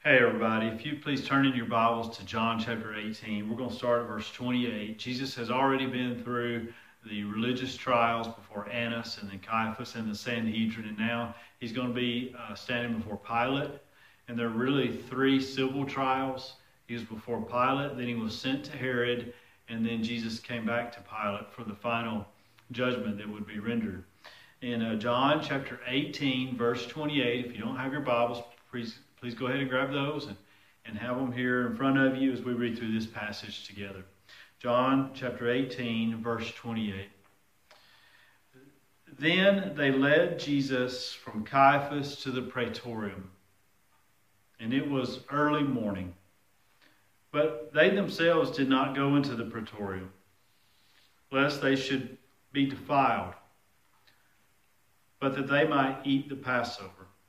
Hey everybody, if you please turn in your Bibles to John chapter 18, we're going to start at verse 28. Jesus has already been through the religious trials before Annas and then Caiaphas and the Sanhedrin, and now he's going to be standing before Pilate. And there are really three civil trials. He was before Pilate, then he was sent to Herod, and then Jesus came back to Pilate for the final judgment that would be rendered. In John chapter 18, verse 28, if you don't have your Bibles, please go ahead and grab those and have them here in front of you as we read through this passage together. John chapter 18, verse 28. Then they led Jesus from Caiaphas to the praetorium, and it was early morning. But they themselves did not go into the praetorium, lest they should be defiled, but that they might eat the Passover.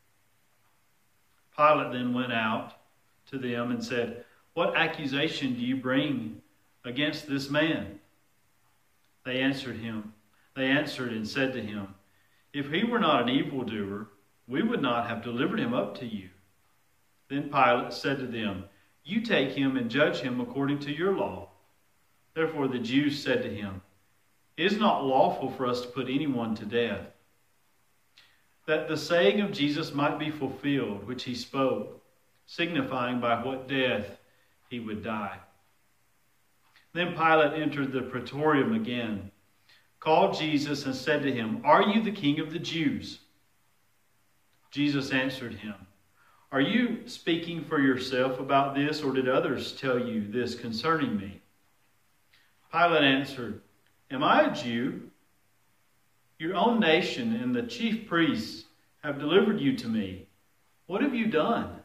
Pilate then went out to them and said, "What accusation do you bring against this man?" They answered and said to him, "If he were not an evildoer, we would not have delivered him up to you." Then Pilate said to them, "You take him and judge him according to your law." Therefore the Jews said to him, "It is not lawful for us to put anyone to death," that the saying of Jesus might be fulfilled, which he spoke, signifying by what death he would die. Then Pilate entered the praetorium again, called Jesus, and said to him, "Are you the king of the Jews?" Jesus answered him, "Are you speaking for yourself about this, or did others tell you this concerning me?" Pilate answered, "Am I a Jew? Your own nation and the chief priests have delivered you to me. What have you done?"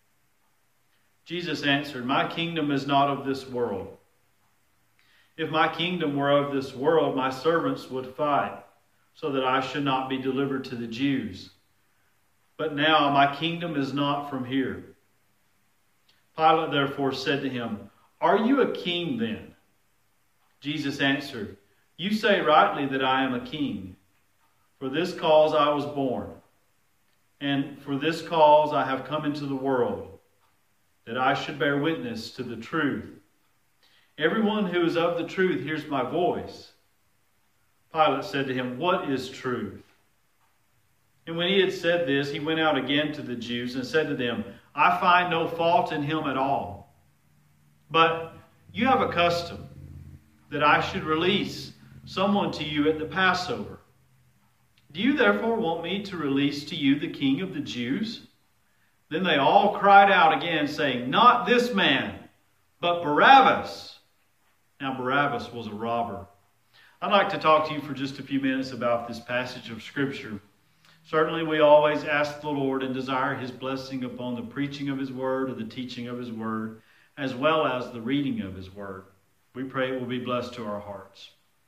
Jesus answered, "My kingdom is not of this world. If my kingdom were of this world, my servants would fight, so that I should not be delivered to the Jews. But now my kingdom is not from here." Pilate therefore said to him, "Are you a king then?" Jesus answered, "You say rightly that I am a king. For this cause I was born, and for this cause I have come into the world, that I should bear witness to the truth. Everyone who is of the truth hears my voice." Pilate said to him, "What is truth?" And when he had said this, he went out again to the Jews and said to them, "I find no fault in him at all. But you have a custom that I should release someone to you at the Passover. Do you therefore want me to release to you the king of the Jews?" Then they all cried out again, saying, "Not this man, but Barabbas." Now Barabbas was a robber. I'd like to talk to you for just a few minutes about this passage of Scripture. Certainly we always ask the Lord and desire His blessing upon the preaching of His Word or the teaching of His Word, as well as the reading of His Word. We pray it will be blessed to our hearts.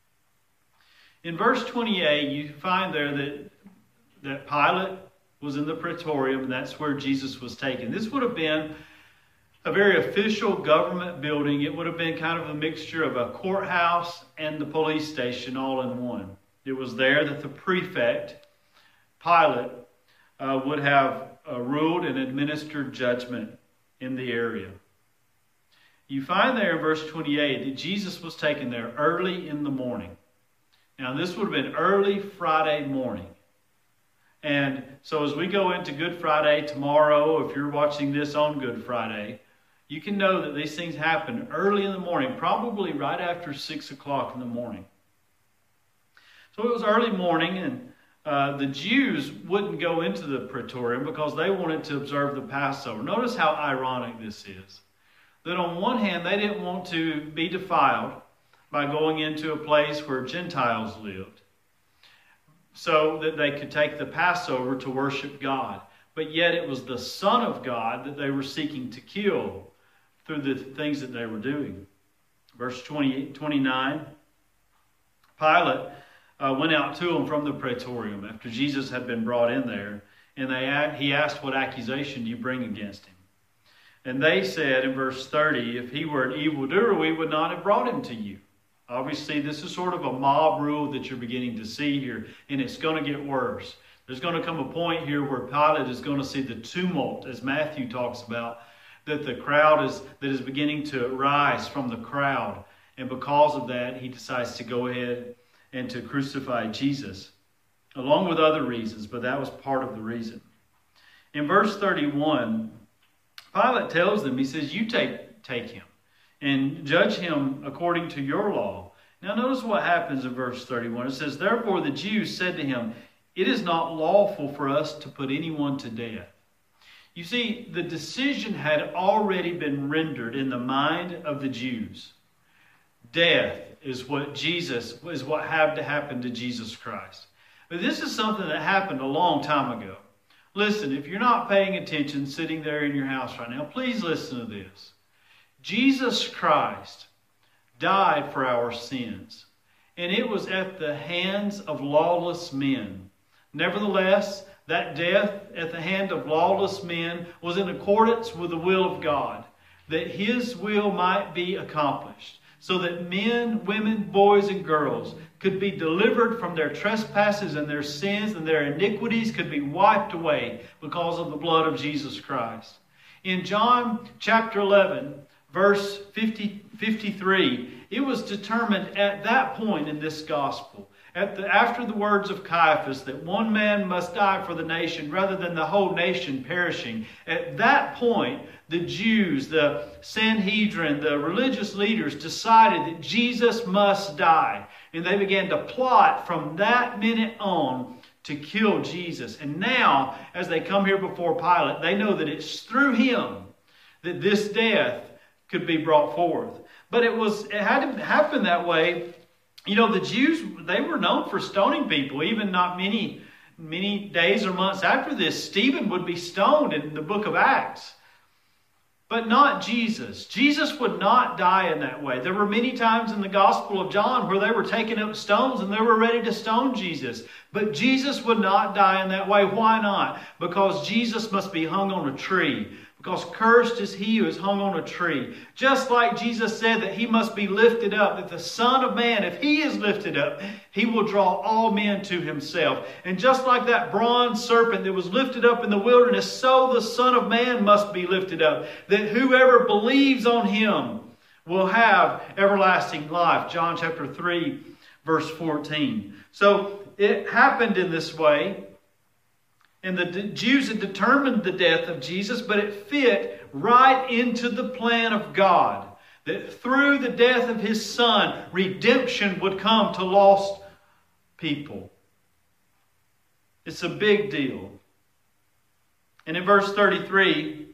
In verse 28, you find there that Pilate was in the praetorium, and that's where Jesus was taken. This would have been a very official government building. It would have been kind of a mixture of a courthouse and the police station all in one. It was there that the prefect, Pilate, would have ruled and administered judgment in the area. You find there in verse 28 that Jesus was taken there early in the morning. Now, this would have been early Friday morning. And so as we go into Good Friday tomorrow, if you're watching this on Good Friday, you can know that these things happen early in the morning, probably right after 6 o'clock in the morning. So it was early morning, and the Jews wouldn't go into the praetorium because they wanted to observe the Passover. Notice how ironic this is. That on one hand, they didn't want to be defiled by going into a place where Gentiles lived, so that they could take the Passover to worship God. But yet it was the Son of God that they were seeking to kill through the things that they were doing. Verse 29, Pilate went out to them from the praetorium after Jesus had been brought in there, and he asked, "What accusation do you bring against him?" And they said in verse 30, "If he were an evildoer, we would not have brought him to you." Obviously, this is sort of a mob rule that you're beginning to see here, and it's going to get worse. There's going to come a point here where Pilate is going to see the tumult, as Matthew talks about, that the crowd is beginning to rise from the crowd. And because of that, he decides to go ahead and to crucify Jesus, along with other reasons, but that was part of the reason. In verse 31, Pilate tells them, he says, you take him and judge him according to your law. Now notice what happens in verse 31. It says, therefore the Jews said to him, it is not lawful for us to put anyone to death. You see, the decision had already been rendered in the mind of the Jews. Death is what had to happen to Jesus Christ. But this is something that happened a long time ago. Listen, if you're not paying attention sitting there in your house right now, please listen to this. Jesus Christ died for our sins, and it was at the hands of lawless men. Nevertheless, that death at the hand of lawless men was in accordance with the will of God, that His will might be accomplished, so that men, women, boys, and girls could be delivered from their trespasses and their sins, and their iniquities could be wiped away because of the blood of Jesus Christ. In John chapter 11, verse 53, it was determined at that point in this gospel, after the words of Caiaphas, that one man must die for the nation rather than the whole nation perishing. At that point, the Jews, the Sanhedrin, the religious leaders decided that Jesus must die. And they began to plot from that minute on to kill Jesus. And now, as they come here before Pilate, they know that it's through him that this death could be brought forth. But it had to happen that way. You know, the Jews, they were known for stoning people. Even not many days or months after this, Stephen would be stoned in the book of Acts. But not Jesus. Jesus would not die in that way. There were many times in the Gospel of John where they were taking up stones and they were ready to stone Jesus. But Jesus would not die in that way. Why not? Because Jesus must be hung on a tree. Because cursed is he who is hung on a tree. Just like Jesus said that he must be lifted up, that the Son of Man, if he is lifted up, he will draw all men to himself. And just like that bronze serpent that was lifted up in the wilderness, so the Son of Man must be lifted up, that whoever believes on him will have everlasting life. John chapter 3, verse 14. So it happened in this way. And the Jews had determined the death of Jesus, but it fit right into the plan of God. That through the death of His Son, redemption would come to lost people. It's a big deal. And in verse 33,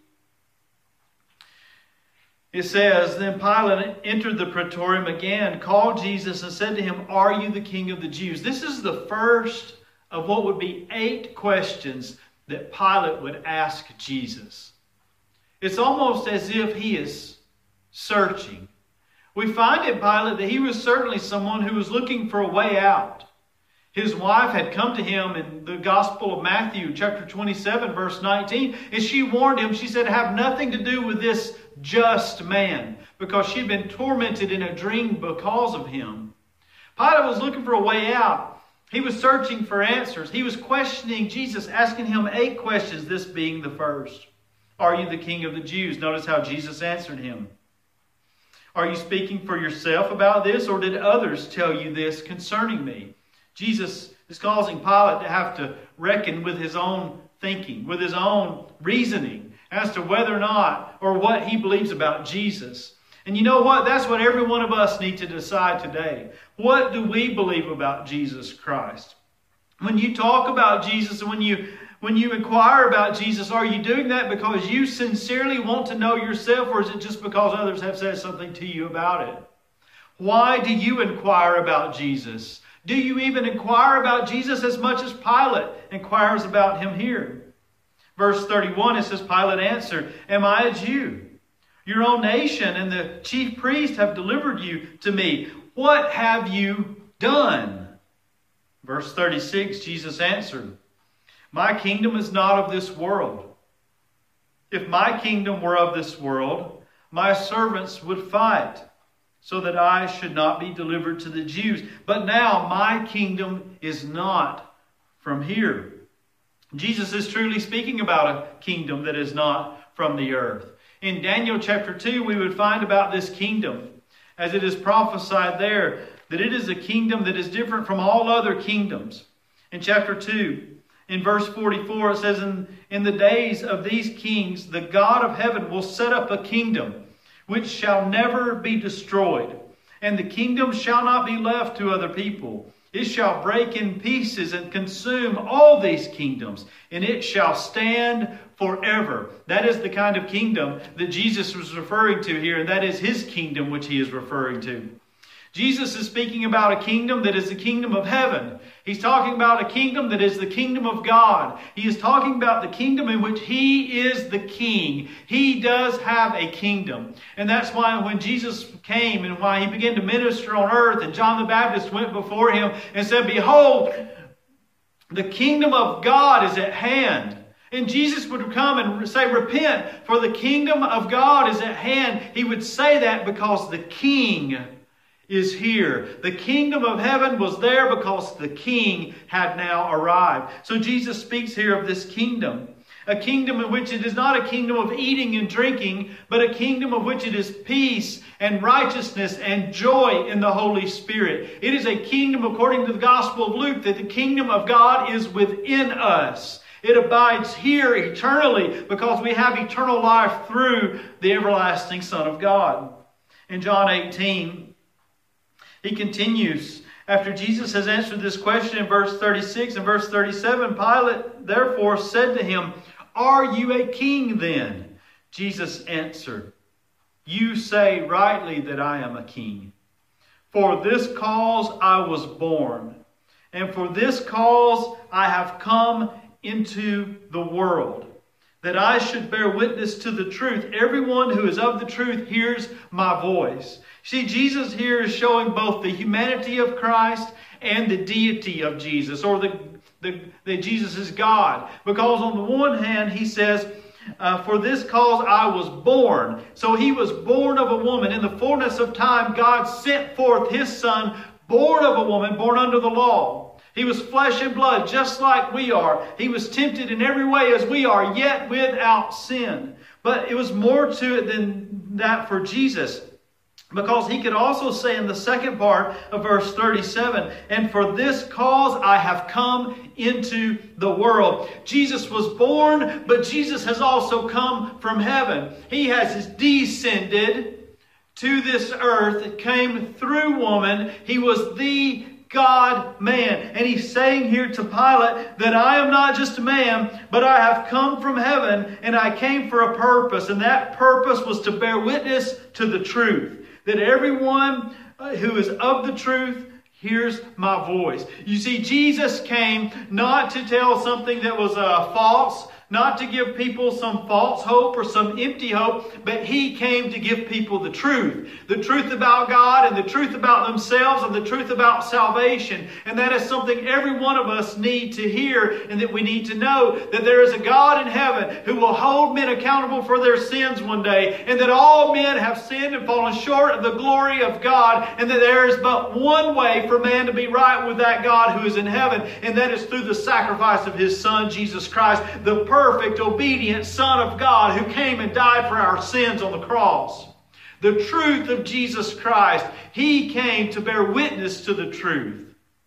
it says, then Pilate entered the praetorium again, called Jesus, and said to him, are you the King of the Jews? This is the first of what would be 8 questions that Pilate would ask Jesus. It's almost as if he is searching. We find in Pilate that he was certainly someone who was looking for a way out. His wife had come to him in the Gospel of Matthew, chapter 27, verse 19, and she warned him. She said, have nothing to do with this just man, because she'd been tormented in a dream because of him. Pilate was looking for a way out. He was searching for answers. He was questioning Jesus, asking him 8 questions, this being the first. Are you the King of the Jews? Notice how Jesus answered him. Are you speaking for yourself about this, or did others tell you this concerning me? Jesus is causing Pilate to have to reckon with his own thinking, with his own reasoning as to whether or not, or what he believes about Jesus. And you know what? That's what every one of us need to decide today. What do we believe about Jesus Christ? When you talk about Jesus and when you inquire about Jesus, are you doing that because you sincerely want to know yourself, or is it just because others have said something to you about it? Why do you inquire about Jesus? Do you even inquire about Jesus as much as Pilate inquires about him here? Verse 31, it says, Pilate answered, am I a Jew? Your own nation and the chief priest have delivered you to me. What have you done? Verse 36, Jesus answered, my kingdom is not of this world. If my kingdom were of this world, my servants would fight, so that I should not be delivered to the Jews. But now my kingdom is not from here. Jesus is truly speaking about a kingdom that is not from the earth. In Daniel chapter 2, we would find about this kingdom, as it is prophesied there, that it is a kingdom that is different from all other kingdoms. In chapter 2, in verse 44, it says, In the days of these kings, the God of heaven will set up a kingdom which shall never be destroyed, and the kingdom shall not be left to other people. It shall break in pieces and consume all these kingdoms, and it shall stand forever. That is the kind of kingdom that Jesus was referring to here, and that is His kingdom which He is referring to. Jesus is speaking about a kingdom that is the kingdom of heaven. He's talking about a kingdom that is the kingdom of God. He is talking about the kingdom in which He is the king. He does have a kingdom. And that's why when Jesus came and why He began to minister on earth, and John the Baptist went before Him and said, Behold, the kingdom of God is at hand. And Jesus would come and say, Repent, for the kingdom of God is at hand. He would say that because the king is here. The kingdom of heaven was there because the king had now arrived. So Jesus speaks here of this kingdom. A kingdom in which it is not a kingdom of eating and drinking, but a kingdom of which it is peace and righteousness and joy in the Holy Spirit. It is a kingdom, according to the Gospel of Luke, that the kingdom of God is within us. It abides here eternally because we have eternal life through the everlasting Son of God. In John 18, he continues, after Jesus has answered this question in verse 36 and verse 37, Pilate therefore said to him, Are you a king then? Jesus answered, You say rightly that I am a king. For this cause I was born, and for this cause I have come into the world, that I should bear witness to the truth. Everyone who is of the truth hears my voice. See, Jesus here is showing both the humanity of Christ and the deity of Jesus, or that Jesus is God. Because on the one hand, He says, For this cause I was born. So He was born of a woman. In the fullness of time, God sent forth His Son, born of a woman, born under the law. He was flesh and blood, just like we are. He was tempted in every way as we are, yet without sin. But it was more to it than that for Jesus. Because He could also say in the second part of verse 37, And for this cause I have come into the world. Jesus was born, but Jesus has also come from heaven. He has descended to this earth. It came through woman. He was the God-man. And He's saying here to Pilate that I am not just a man, but I have come from heaven, and I came for a purpose. And that purpose was to bear witness to the truth. That everyone who is of the truth hears my voice. You see, Jesus came not to tell something that was false, not to give people some false hope or some empty hope, but He came to give people the truth. The truth about God and the truth about themselves and the truth about salvation. And that is something every one of us need to hear and that we need to know. That there is a God in heaven who will hold men accountable for their sins one day. And that all men have sinned and fallen short of the glory of God. And that there is but one way for man to be right with that God who is in heaven. And that is through the sacrifice of His Son, Jesus Christ, the perfect, obedient Son of God who came and died for our sins on the cross. The truth of Jesus Christ. He came to bear witness to the truth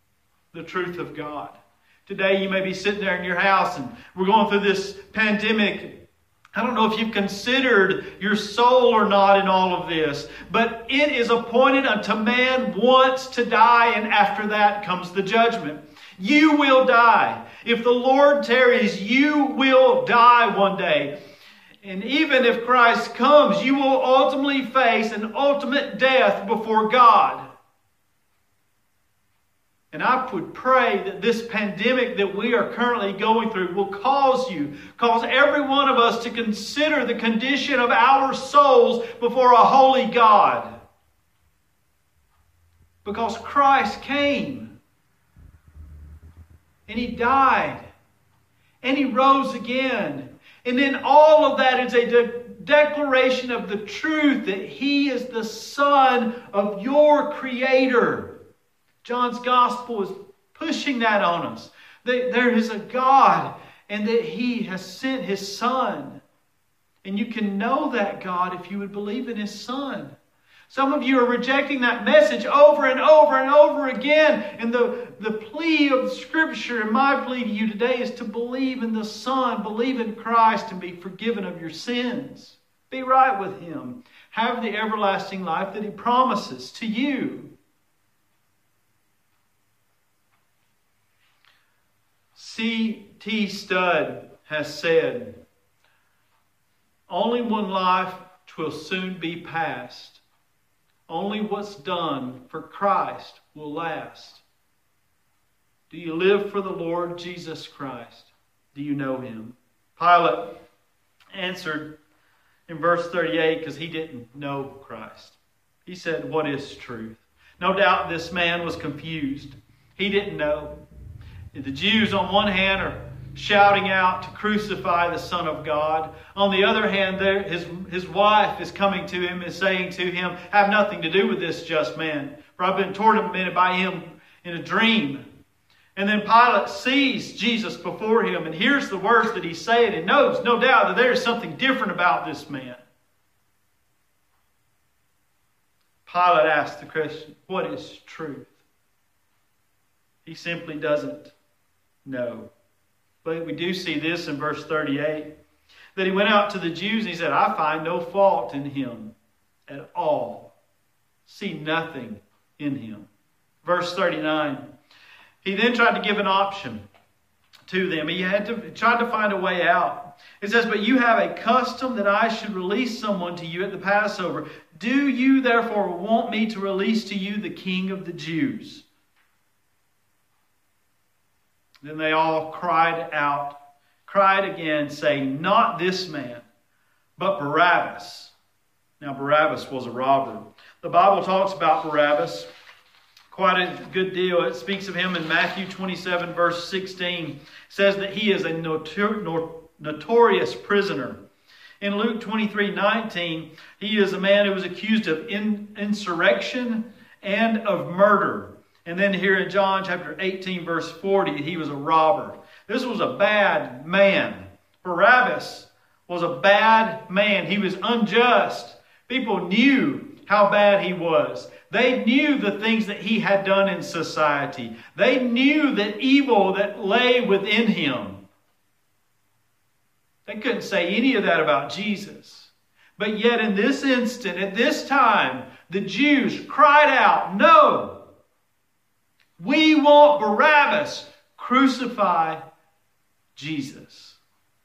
of God. Today you may be sitting there in your house and we're going through this pandemic. I don't know if you've considered your soul or not in all of this, but it is appointed unto man once to die, and after that comes the judgment. You will die. If the Lord tarries, you will die one day. And even if Christ comes, you will ultimately face an ultimate death before God. And I would pray that this pandemic that we are currently going through will cause every one of us to consider the condition of our souls before a holy God. Because Christ came. And He died. And He rose again. And then all of that is a declaration of the truth that He is the Son of your Creator. John's Gospel is pushing that on us. There is a God, and that He has sent His Son. And you can know that, God, if you would believe in His Son. Some of you are rejecting that message over and over and over again. And the plea of Scripture and my plea to you today is to believe in the Son, believe in Christ, and be forgiven of your sins. Be right with Him. Have the everlasting life that He promises to you. C.T. Studd has said, "Only one life 'twill soon be past. Only what's done for Christ will last." Do you live for the Lord Jesus Christ? Do you know Him? Pilate answered in verse 38 because he didn't know Christ. He said, "What is truth?" No doubt this man was confused. He didn't know. The Jews on one hand are shouting out to crucify the Son of God. On the other hand, his wife is coming to him and saying to him, "Have nothing to do with this just man, for I've been tormented by him in a dream." And then Pilate sees Jesus before him and hears the words that he's saying and knows, no doubt, that there is something different about this man. Pilate asked the question, "What is truth?" He simply doesn't know. But we do see this in verse 38, that he went out to the Jews and he said, "I find no fault in him at all. See nothing in him." Verse 39, he then tried to give an option to them. He tried to find a way out. It says, "But you have a custom that I should release someone to you at the Passover. Do you therefore want me to release to you the King of the Jews?" Then they all cried again, saying, "Not this man, but Barabbas." Now Barabbas was a robber. The Bible talks about Barabbas quite a good deal. It speaks of him in Matthew 27, verse 16. It says that he is a notorious prisoner. In Luke 23:19, he is a man who was accused of insurrection and of murder. And then here in John chapter 18, verse 40, he was a robber. This was a bad man. Barabbas was a bad man. He was unjust. People knew how bad he was. They knew the things that he had done in society. They knew the evil that lay within him. They couldn't say any of that about Jesus. But yet in this instant, at this time, the Jews cried out, "No! We want Barabbas. Crucify Jesus."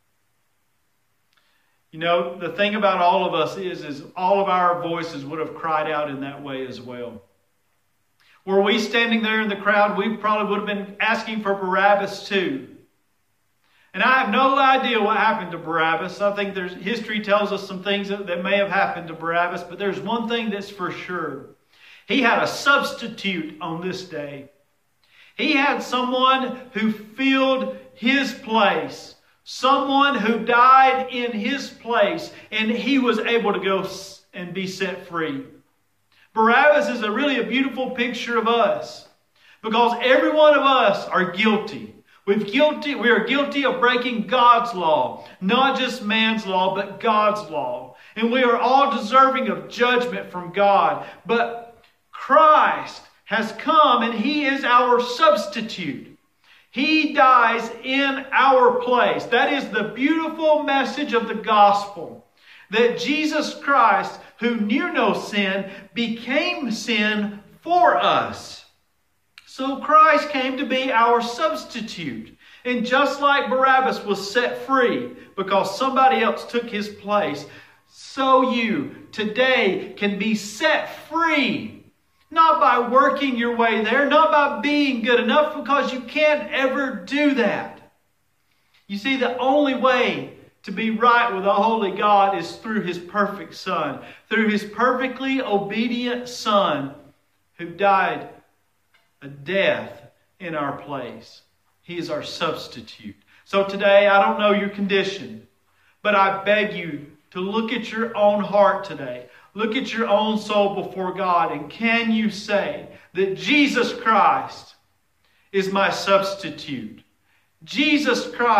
You know, the thing about all of us is all of our voices would have cried out in that way as well. Were we standing there in the crowd, we probably would have been asking for Barabbas too. And I have no idea what happened to Barabbas. I think history tells us some things that may have happened to Barabbas, but there's one thing that's for sure. He had a substitute on this day. He had someone who filled his place. Someone who died in his place. And he was able to go and be set free. Barabbas is really a beautiful picture of us. Because every one of us are guilty. We are guilty of breaking God's law. Not just man's law, but God's law. And we are all deserving of judgment from God. But Christ has come and He is our substitute. He dies in our place. That is the beautiful message of the gospel. That Jesus Christ, who knew no sin, became sin for us. So Christ came to be our substitute. And just like Barabbas was set free because somebody else took his place, so you today can be set free. Not by working your way there, not by being good enough, because you can't ever do that. You see, the only way to be right with a holy God is through His perfect Son, through His perfectly obedient Son who died a death in our place. He is our substitute. So today, I don't know your condition, but I beg you to look at your own heart today. Look at your own soul before God, and can you say that Jesus Christ is my substitute? Jesus Christ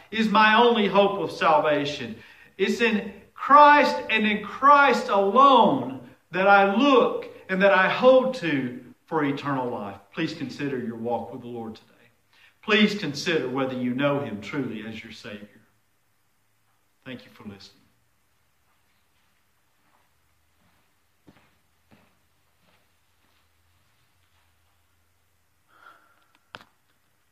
is my only hope of salvation. It's in Christ and in Christ alone that I look and that I hold to for eternal life. Please consider your walk with the Lord today. Please consider whether you know Him truly as your Savior. Thank you for listening.